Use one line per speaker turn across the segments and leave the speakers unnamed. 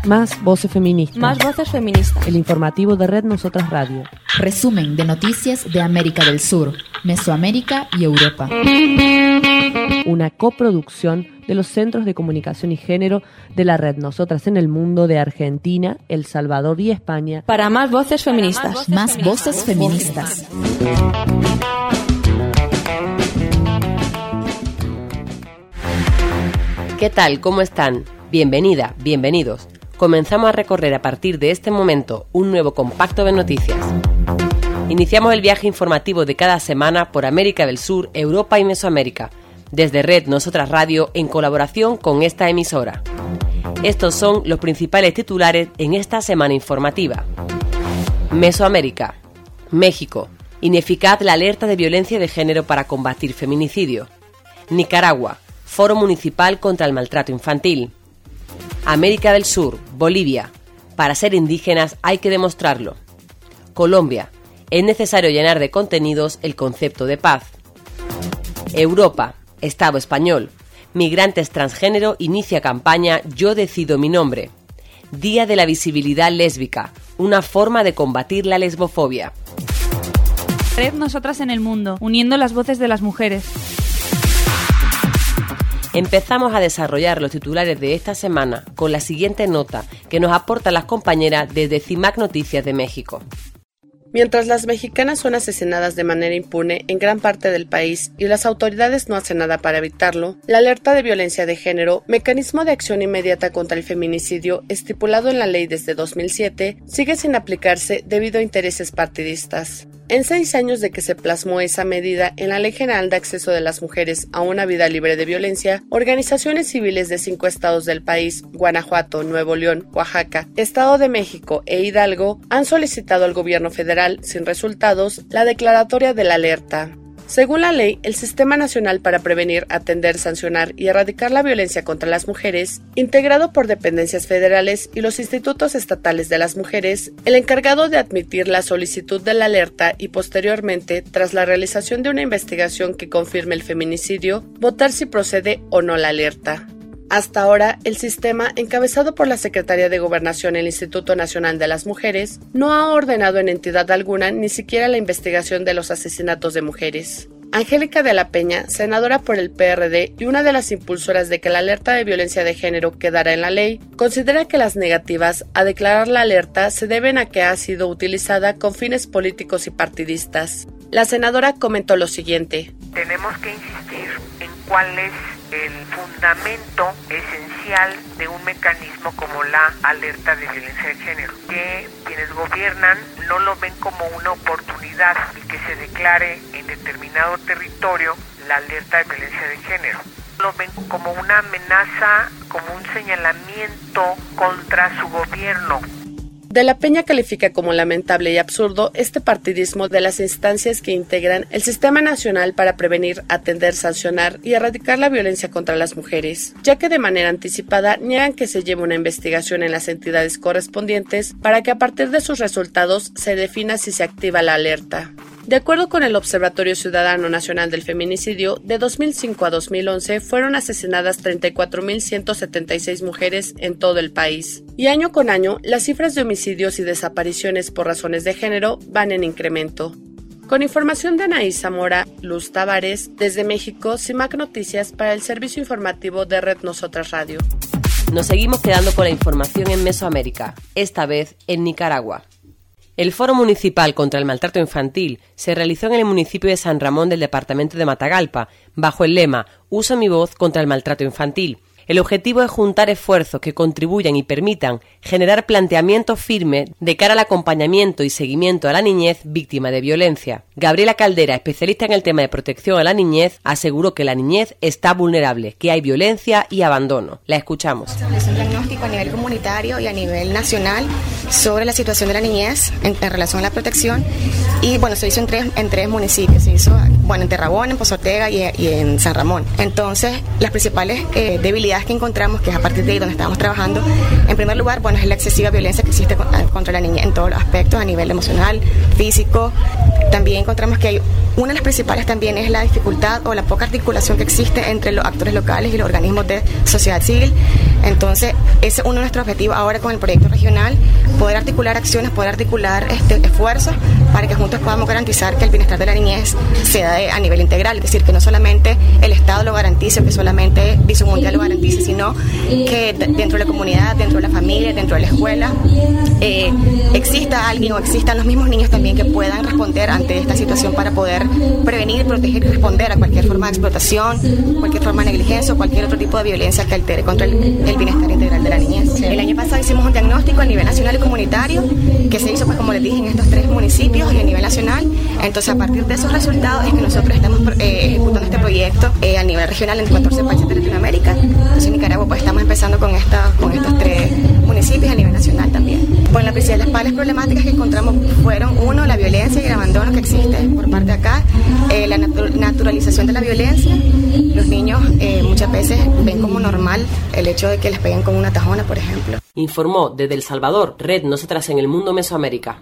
Más voces feministas.
Más voces feministas.
El informativo de Red Nosotras Radio.
Resumen de noticias de América del Sur, Mesoamérica y Europa.
Una coproducción de los Centros de Comunicación y Género de la Red Nosotras en el Mundo de Argentina, El Salvador y España.
Para más voces feministas.
Más voces feministas.
¿Qué tal? ¿Cómo están? Bienvenida, bienvenidos. Comenzamos a recorrer a partir de este momento un nuevo compacto de noticias. Iniciamos el viaje informativo de cada semana por América del Sur, Europa y Mesoamérica, desde Red Nosotras Radio en colaboración con esta emisora. Estos son los principales titulares en esta semana informativa. Mesoamérica. México. Ineficaz la alerta de violencia de género para combatir feminicidio. Nicaragua. Foro Municipal contra el Maltrato Infantil. América del Sur, Bolivia. Para ser indígenas hay que demostrarlo. Colombia. Es necesario llenar de contenidos el concepto de paz. Europa. Estado español. Migrantes transgénero inicia campaña Yo decido mi nombre. Día de la visibilidad lésbica. Una forma de combatir la lesbofobia.
Red Nosotras en el Mundo, uniendo las voces de las mujeres.
Empezamos a desarrollar los titulares de esta semana con la siguiente nota que nos aportan las compañeras desde CIMAC Noticias de México.
Mientras las mexicanas son asesinadas de manera impune en gran parte del país y las autoridades no hacen nada para evitarlo, la alerta de violencia de género, mecanismo de acción inmediata contra el feminicidio estipulado en la ley desde 2007, sigue sin aplicarse debido a intereses partidistas. En 6 años de que se plasmó esa medida en la Ley General de Acceso de las Mujeres a una Vida Libre de Violencia, organizaciones civiles de 5 estados del país, Guanajuato, Nuevo León, Oaxaca, Estado de México e Hidalgo, han solicitado al gobierno federal, sin resultados, la declaratoria de la alerta. Según la ley, el Sistema Nacional para Prevenir, Atender, Sancionar y Erradicar la Violencia contra las Mujeres, integrado por dependencias federales y los institutos estatales de las mujeres, el encargado de admitir la solicitud de la alerta y posteriormente, tras la realización de una investigación que confirme el feminicidio, votar si procede o no la alerta. Hasta ahora, el sistema, encabezado por la Secretaría de Gobernación y el Instituto Nacional de las Mujeres, no ha ordenado en entidad alguna ni siquiera la investigación de los asesinatos de mujeres. Angélica de la Peña, senadora por el PRD y una de las impulsoras de que la alerta de violencia de género quedara en la ley, considera que las negativas a declarar la alerta se deben a que ha sido utilizada con fines políticos y partidistas. La senadora comentó lo siguiente:
tenemos que insistir en cuál es el fundamento esencial de un mecanismo como la alerta de violencia de género, que quienes gobiernan no lo ven como una oportunidad y que se declare en determinado territorio la alerta de violencia de género. Lo ven como una amenaza, como un señalamiento contra su gobierno.
De la Peña califica como lamentable y absurdo este partidismo de las instancias que integran el Sistema Nacional para Prevenir, Atender, Sancionar y Erradicar la Violencia contra las Mujeres, ya que de manera anticipada niegan que se lleve una investigación en las entidades correspondientes para que a partir de sus resultados se defina si se activa la alerta. De acuerdo con el Observatorio Ciudadano Nacional del Feminicidio, de 2005 a 2011 fueron asesinadas 34.176 mujeres en todo el país. Y año con año, las cifras de homicidios y desapariciones por razones de género van en incremento. Con información de Anaí Zamora, Luz Tavares, desde México, CIMAC Noticias para el servicio informativo de Red Nosotras Radio.
Nos seguimos quedando con la información en Mesoamérica, esta vez en Nicaragua. El Foro Municipal contra el Maltrato Infantil se realizó en el municipio de San Ramón del departamento de Matagalpa, bajo el lema Uso mi voz contra el maltrato infantil. El objetivo es juntar esfuerzos que contribuyan y permitan generar planteamientos firmes de cara al acompañamiento y seguimiento a la niñez víctima de violencia. Gabriela Caldera, especialista en el tema de protección a la niñez, aseguró que la niñez está vulnerable, que hay violencia y abandono. La escuchamos.
Es un diagnóstico a nivel comunitario y a nivel nacional sobre la situación de la niñez en relación a la protección y bueno, se hizo en tres municipios. Se hizo en Terrabón, en Pozo Ortega y en San Ramón. Entonces, las principales debilidades que encontramos, que es a partir de ahí donde estamos trabajando, en primer lugar, es la excesiva violencia que existe contra la niñez en todos los aspectos, a nivel emocional, físico. También encontramos que una de las principales también es la dificultad o la poca articulación que existe entre los actores locales y los organismos de sociedad civil. Entonces, ese es uno de nuestros objetivos ahora con el proyecto regional, poder articular acciones, poder articular esfuerzos para que juntos podamos garantizar que el bienestar de la niñez se da a nivel integral, es decir, que no solamente el Estado lo garantice, que solamente Visión Mundial lo garantice, sino que dentro de la comunidad, dentro de la familia, dentro de la escuela, exista alguien o existan los mismos niños también que puedan responder ante esta situación para poder prevenir, proteger y responder a cualquier forma de explotación, cualquier forma de negligencia o cualquier otro tipo de violencia que altere contra el bienestar integral de la niñez. Sí. El año pasado hicimos un diagnóstico a nivel nacional y comunitario que se hizo, como les dije, en estos 3 municipios y a nivel nacional. Entonces, a partir de esos resultados es que nosotros estamos ejecutando este proyecto a nivel regional en 14 países de Latinoamérica. Entonces, en Nicaragua estamos empezando con estos 3 municipios a nivel nacional también. Las principales problemáticas que encontramos fueron, uno, la violencia y el abandono que existe por parte de acá, la naturalización de la violencia. Los niños muchas veces ven como normal el hecho de que les peguen con una tajona, por ejemplo.
Informó desde El Salvador, Red Nosotras en el Mundo Mesoamérica.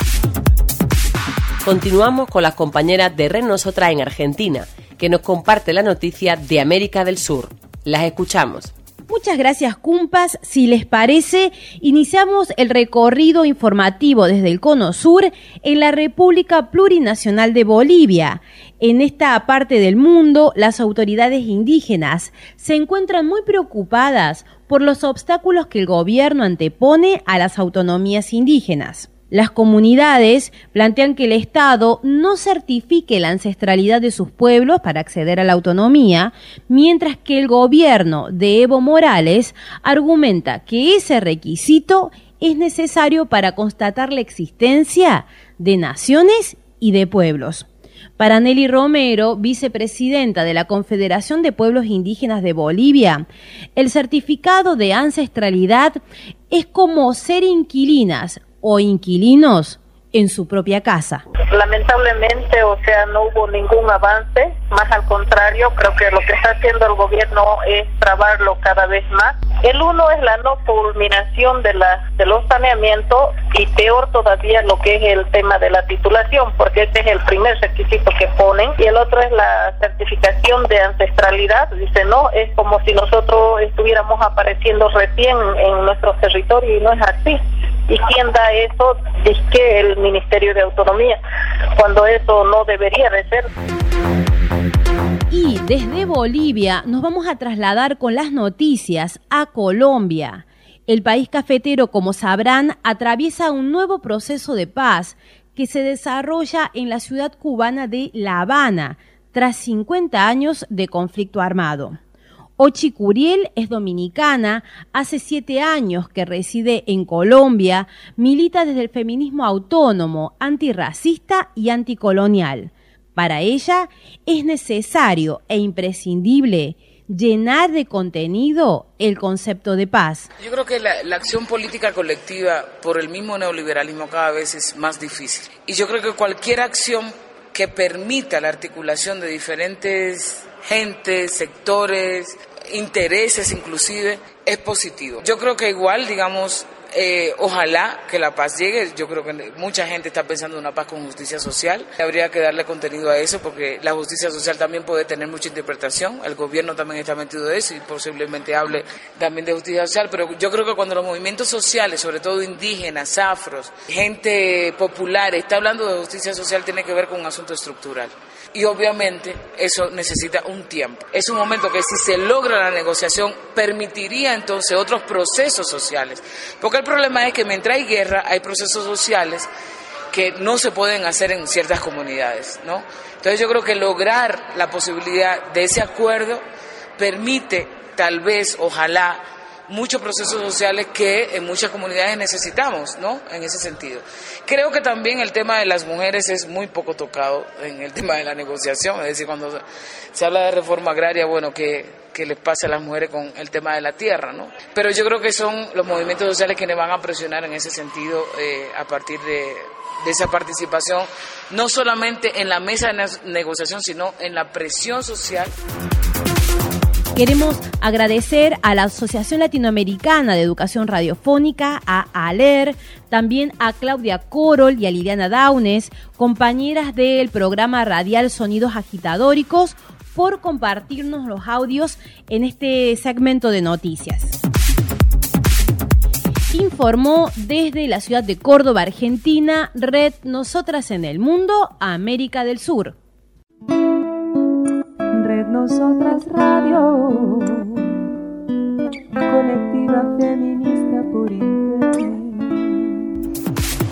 Continuamos con las compañeras de Red Nosotras en Argentina, que nos comparte la noticia de América del Sur. Las escuchamos.
Muchas gracias, Cumpas. Si les parece, iniciamos el recorrido informativo desde el Cono Sur en la República Plurinacional de Bolivia. En esta parte del mundo, las autoridades indígenas se encuentran muy preocupadas por los obstáculos que el gobierno antepone a las autonomías indígenas. Las comunidades plantean que el Estado no certifique la ancestralidad de sus pueblos para acceder a la autonomía, mientras que el gobierno de Evo Morales argumenta que ese requisito es necesario para constatar la existencia de naciones y de pueblos. Para Nelly Romero, vicepresidenta de la Confederación de Pueblos Indígenas de Bolivia, el certificado de ancestralidad es como ser inquilinas o inquilinos en su propia casa.
Lamentablemente, no hubo ningún avance, más al contrario, creo que lo que está haciendo el gobierno es trabarlo cada vez más. El uno es la no culminación de los saneamientos y peor todavía lo que es el tema de la titulación, porque ese es el primer requisito que ponen, y el otro es la certificación de ancestralidad. Dice, no, es como si nosotros estuviéramos apareciendo recién en nuestro territorio y no es así. ¿Y quién da eso? Dice que el Ministerio de Autonomía, cuando eso no debería de ser.
Y desde Bolivia nos vamos a trasladar con las noticias a Colombia. El país cafetero, como sabrán, atraviesa un nuevo proceso de paz que se desarrolla en la ciudad cubana de La Habana, tras 50 años de conflicto armado. Ochi Curiel es dominicana, hace 7 años que reside en Colombia, milita desde el feminismo autónomo, antirracista y anticolonial. Para ella es necesario e imprescindible llenar de contenido el concepto de paz.
Yo creo que la acción política colectiva por el mismo neoliberalismo cada vez es más difícil. Y yo creo que cualquier acción que permita la articulación de diferentes gentes, sectores, intereses inclusive, es positivo. Yo creo que igual, ojalá que la paz llegue. Yo creo que mucha gente está pensando en una paz con justicia social. Habría que darle contenido a eso porque la justicia social también puede tener mucha interpretación. El gobierno también está metido en eso y posiblemente hable también de justicia social. Pero yo creo que cuando los movimientos sociales, sobre todo indígenas, afros, gente popular, está hablando de justicia social, tiene que ver con un asunto estructural. Y obviamente eso necesita un tiempo. Es un momento que si se logra la negociación permitiría entonces otros procesos sociales. Porque el problema es que mientras hay guerra hay procesos sociales que no se pueden hacer en ciertas comunidades, ¿no? Entonces yo creo que lograr la posibilidad de ese acuerdo permite tal vez, ojalá, muchos procesos sociales que en muchas comunidades necesitamos, ¿no? En ese sentido. Creo que también el tema de las mujeres es muy poco tocado en el tema de la negociación, es decir, cuando se habla de reforma agraria, bueno, que les pasa a las mujeres con el tema de la tierra, ¿no? Pero yo creo que son los movimientos sociales quienes van a presionar en ese sentido a partir de esa participación, no solamente en la mesa de negociación, sino en la presión social.
Queremos agradecer a la Asociación Latinoamericana de Educación Radiofónica, a ALER, también a Claudia Corol y a Liliana Daunes, compañeras del programa radial Sonidos Agitadóricos, por compartirnos los audios en este segmento de noticias. Informó desde la ciudad de Córdoba, Argentina, Red Nosotras en el Mundo, América del Sur.
Red Nosotras Radio, colectiva feminista por internet.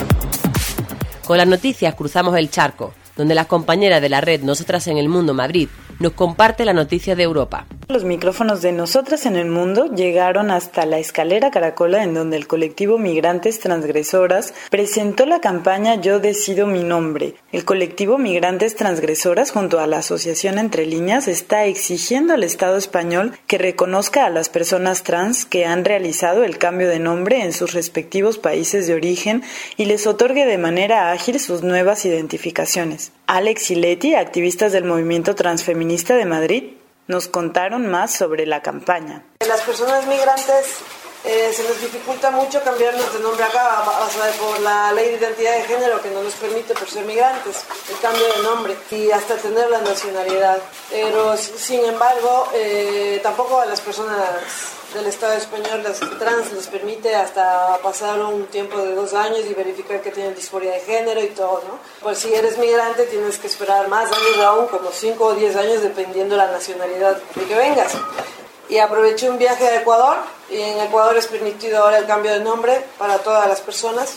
Con las noticias cruzamos el charco, donde las compañeras de la red Nosotras en el Mundo Madrid nos comparte la noticia de Europa.
Los micrófonos de Nosotras en el Mundo llegaron hasta la escalera Caracola, en donde el colectivo Migrantes Transgresoras presentó la campaña Yo Decido Mi Nombre. El colectivo Migrantes Transgresoras, junto a la Asociación Entre Líneas, está exigiendo al Estado español que reconozca a las personas trans que han realizado el cambio de nombre en sus respectivos países de origen y les otorgue de manera ágil sus nuevas identificaciones. Alex y Leti, activistas del movimiento transfeminista de Madrid, nos contaron más sobre la campaña.
Las personas migrantes se nos dificulta mucho cambiarnos de nombre acá, por la ley de identidad de género que no nos permite por ser migrantes el cambio de nombre y hasta tener la nacionalidad. Pero sin embargo, tampoco a las personas del Estado español, las trans, les permite hasta pasar un tiempo de 2 años y verificar que tienen disforia de género y todo, ¿no? Pues si eres migrante tienes que esperar más años aún, como 5 o 10 años dependiendo de la nacionalidad de que vengas. Y aproveché un viaje a Ecuador, y en Ecuador es permitido ahora el cambio de nombre para todas las personas,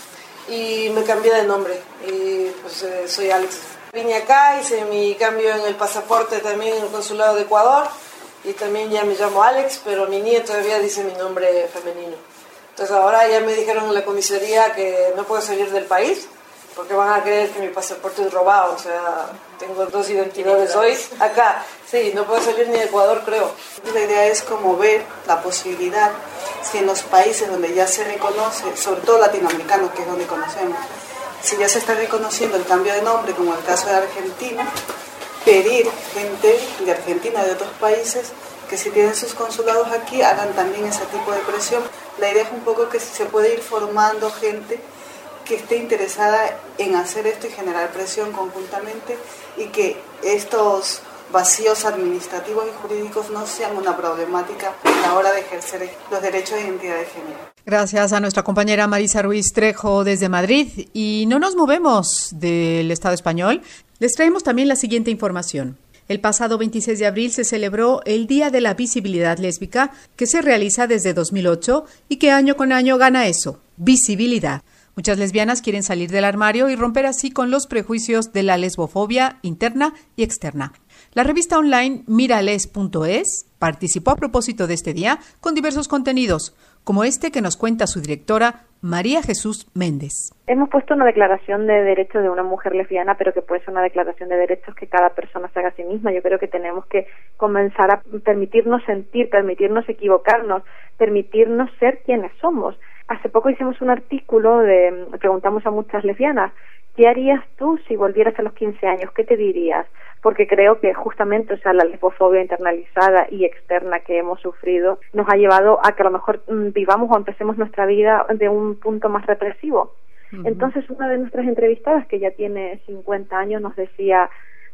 y me cambié de nombre, y pues soy Alex. Vine acá, hice mi cambio en el pasaporte también en el consulado de Ecuador, y también ya me llamo Alex, pero mi niña todavía dice mi nombre femenino. Entonces ahora ya me dijeron en la comisaría que no puedo salir del país, porque van a creer que mi pasaporte es robado, o sea, tengo 2 identidades hoy acá. Sí, no puedo salir ni de Ecuador, creo.
La idea es como ver la posibilidad, si en los países donde ya se reconoce, sobre todo latinoamericanos, que es donde conocemos, si ya se está reconociendo el cambio de nombre, como el caso de Argentina, pedir gente de Argentina, de otros países, que si tienen sus consulados aquí, hagan también ese tipo de presión. La idea es un poco que se puede ir formando gente que esté interesada en hacer esto y generar presión conjuntamente, y que estos vacíos administrativos y jurídicos no sean una problemática a la hora de ejercer los derechos de identidad de género.
Gracias a nuestra compañera Marisa Ruiz Trejo desde Madrid. Y no nos movemos del Estado español. Les traemos también la siguiente información. El pasado 26 de abril se celebró el Día de la Visibilidad Lésbica, que se realiza desde 2008 y que año con año gana eso, visibilidad. Muchas lesbianas quieren salir del armario y romper así con los prejuicios de la lesbofobia interna y externa. La revista online mirales.es participó a propósito de este día con diversos contenidos, como este que nos cuenta su directora, María Jesús Méndez.
Hemos puesto una declaración de derechos de una mujer lesbiana, pero que puede ser una declaración de derechos que cada persona se haga a sí misma. Yo creo que tenemos que comenzar a permitirnos sentir, permitirnos equivocarnos, permitirnos ser quienes somos. Hace poco hicimos un artículo, preguntamos a muchas lesbianas, ¿qué harías tú si volvieras a los 15 años? ¿Qué te dirías? Porque creo que justamente, o sea, la lesbofobia internalizada y externa que hemos sufrido nos ha llevado a que a lo mejor vivamos o empecemos nuestra vida de un punto más represivo. Entonces, una de nuestras entrevistadas, que ya tiene 50 años, nos decía,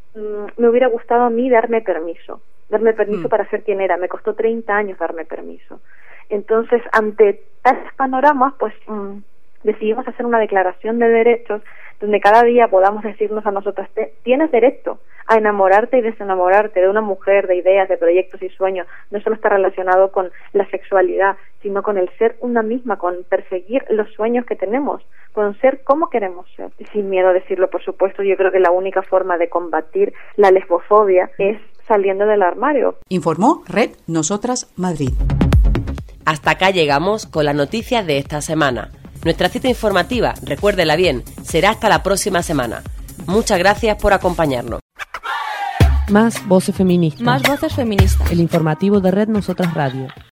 me hubiera gustado a mí darme permiso para ser quien era. Me costó 30 años darme permiso. Entonces, ante tales panoramas, pues decidimos hacer una declaración de derechos donde cada día podamos decirnos a nosotras, tienes derecho a enamorarte y desenamorarte de una mujer, de ideas, de proyectos y sueños. No solo está relacionado con la sexualidad, sino con el ser una misma, con perseguir los sueños que tenemos, con ser como queremos ser. Y sin miedo a decirlo, por supuesto, yo creo que la única forma de combatir la lesbofobia es saliendo del armario.
Informó Red Nosotras Madrid.
Hasta acá llegamos con las noticias de esta semana. Nuestra cita informativa, recuérdela bien, será hasta la próxima semana. Muchas gracias por acompañarnos.
Más voces feministas.
Más voces feministas.
El informativo de Red Nosotras Radio.